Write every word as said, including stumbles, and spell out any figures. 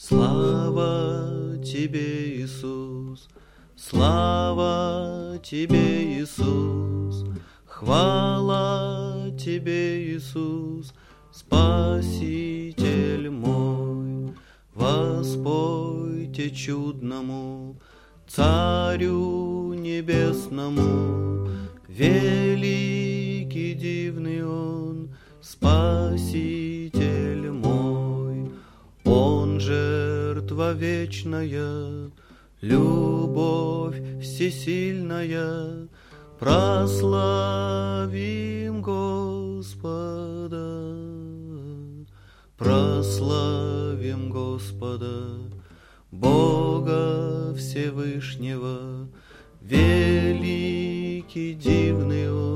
Слава Тебе, Иисус, слава Тебе, Иисус, хвала Тебе, Иисус, Спаситель мой. Воспойте чудному Царю Небесному, великий дивный Он, Спаситель мой. Он жертва вечная, любовь всесильная, прославим Господа, прославим Господа, Бога Всевышнего, великий дивный Он.